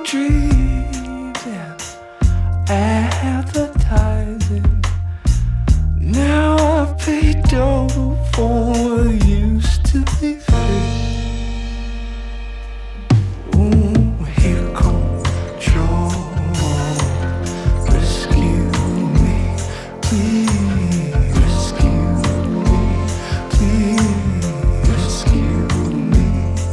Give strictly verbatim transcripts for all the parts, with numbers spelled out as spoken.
dreams and advertising. Now I pay double for what used to be free. Ooh, here comes trouble. Rescue me, please. Rescue me, please. Rescue me.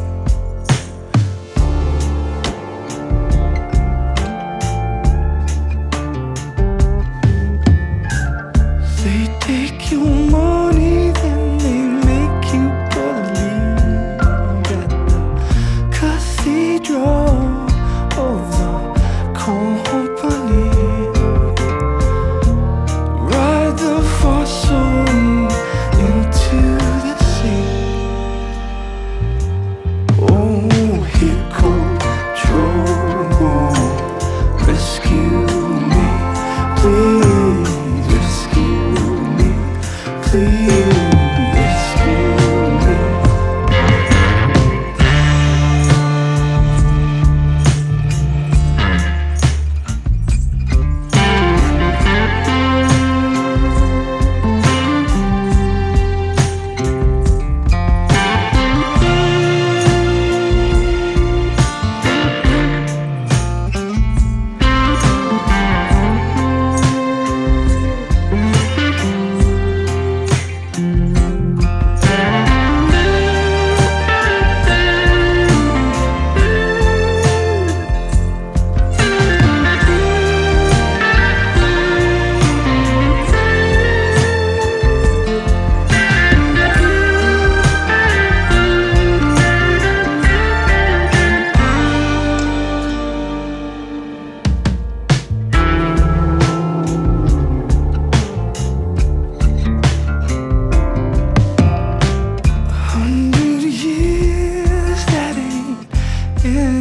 They take your money, then they make you believe at the cathedral of the company. Ride the fossil into the sea. Oh, here comes trouble. Rescue me, please. Rescue me, please. Rescue me. Hundred years, that ain't enough.